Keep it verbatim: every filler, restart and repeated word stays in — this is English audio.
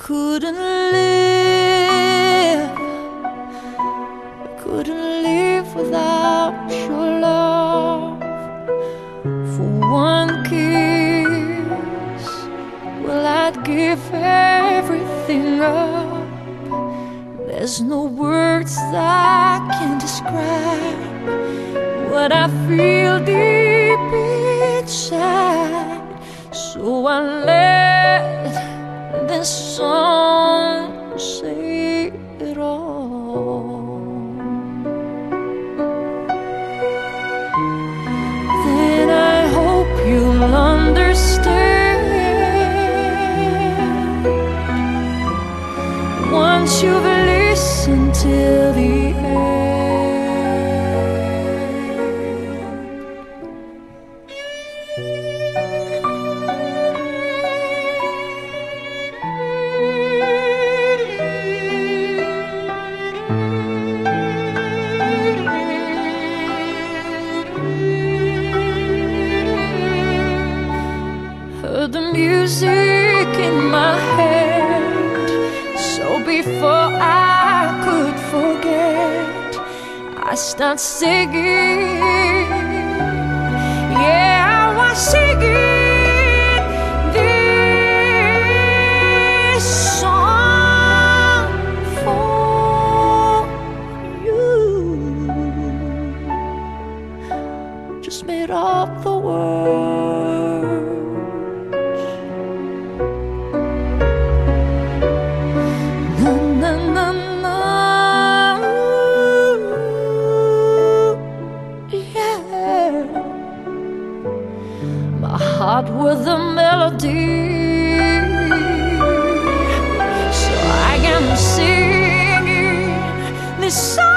couldn't live, couldn't live without your love. For one kiss, well, I'd give everything up. There's no words that can describe what I feel deep inside. So I let this song say it all. Then I hope you'll understand once you've listened till the end. Heard the music in my head, so before I could forget, I start singing. Yeah, I was singing this song for you. Just made up the words. My heart with a melody, so I am singing this song.